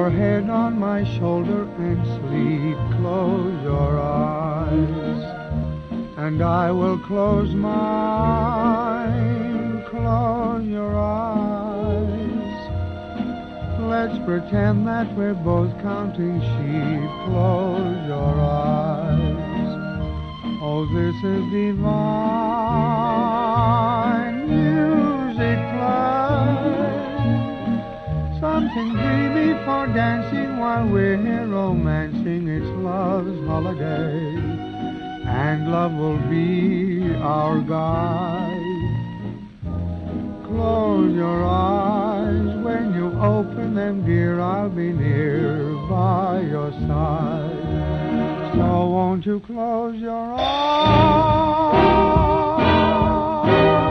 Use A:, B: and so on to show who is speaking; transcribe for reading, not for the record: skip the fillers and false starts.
A: your head on my shoulder and sleep. Close your eyes, and I will close mine. Close your eyes. Let's pretend that we're both counting sheep. Close your eyes. Oh, this is divine. Music play. Something dreamy for dancing while we're here romancing. It's love's holiday, and love will be our guide. Close your eyes. When you open them, dear, I'll be near by your side. So won't you close your eyes?